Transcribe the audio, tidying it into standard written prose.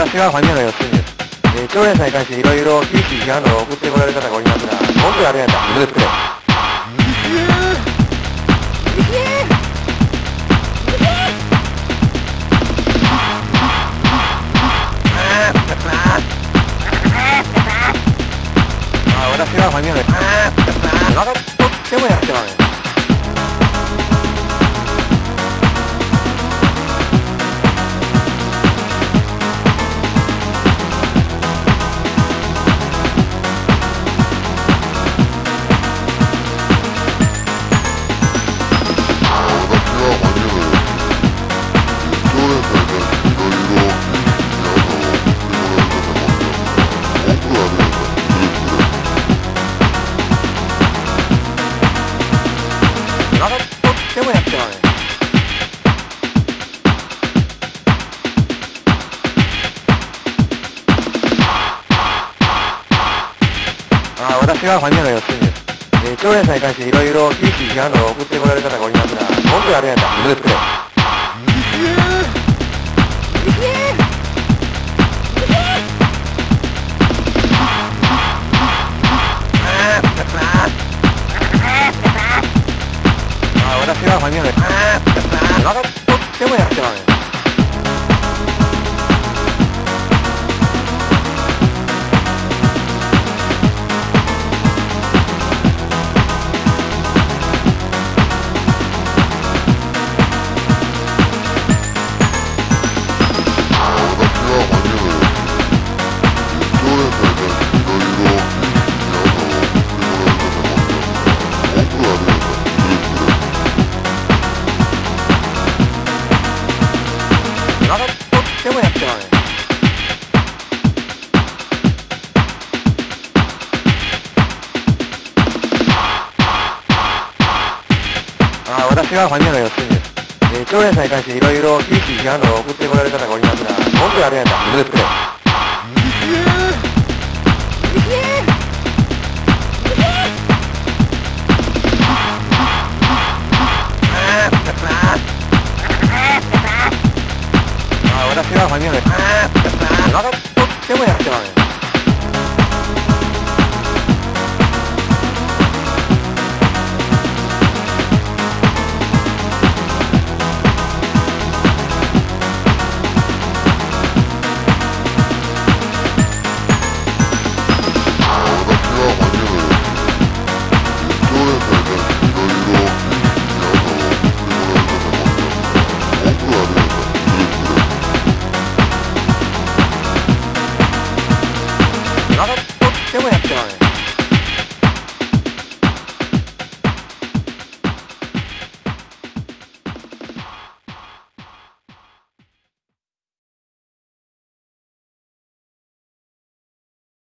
私はファニアの4つです。長連さんに関していろいろ厳しい批判を送ってこられる方がおりますが、文句があるんやったら自分で作れ。私はファニアの分かっとってもやってまうね。分かっとってもやってまうね。私はファニアの4つです。長連さんに関していろいろ厳しい批判を送ってこられる方がおりますが、文句があるんやったら自分で作れ。私はファニアの分かっとってもやってまうね。分かっとってもやってまうね。私はファニアの4つです。長連さんに関していろいろ厳しい批判を送ってこられる方がおりますが、文句があるんやったら自分で作れ。私はファニアの